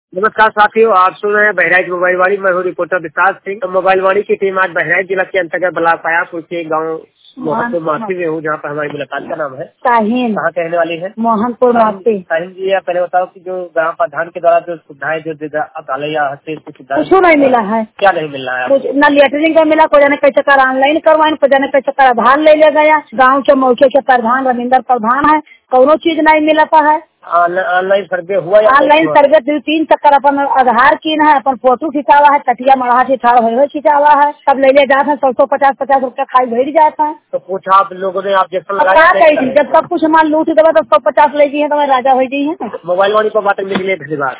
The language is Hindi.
नमस्कार साथियों, आप सुन रहे हैं बहराइच मोबाइल वाणी। मैं हूँ रिपोर्टर विशाल सिंह। तो मोबाइल वाणी की टीम आज बहराइच जिला के अंतर्गत ब्लॉक पायापुर के गाँव मोहनपुर मासी में हूँ, जहाँ पर हमारी मुलाकात का नाम है साहिन। कहाँ कहने वाली है? मोहनपुर मासी। साहिन जी, आप पहले बताओ कि जो ग्राम प्रधान के द्वारा जो सुविधाएं जो कुछ नहीं मिला है। क्या नहीं मिल रहा है? न लेटरिंग का मिला, को जाने कैसे कर ऑनलाइन करवाए, को जाने कैसे कर आधार ले गया। गाँव के मौके के प्रधान रविंदर प्रधान है, कोनो चीज नहीं मिलता है। ऑनलाइन सर्वे हुआ? ऑनलाइन सर्वे 2-3 चक्कर अपन आधार कीन है, अपन फोटो खिंचावा है, कटिया मराहा ठिठाड़ खिंचावा है, सब ले जाते हैं। 150 रुपया खाई भेज जाता है। तो पूछा आप लोगों ने, आप जब सब कुछ सामान लूट देगा तो 150 ले गई है तो मैं राजा हो गई है। मोबाइल वाली को बात मिली, धन्यवाद।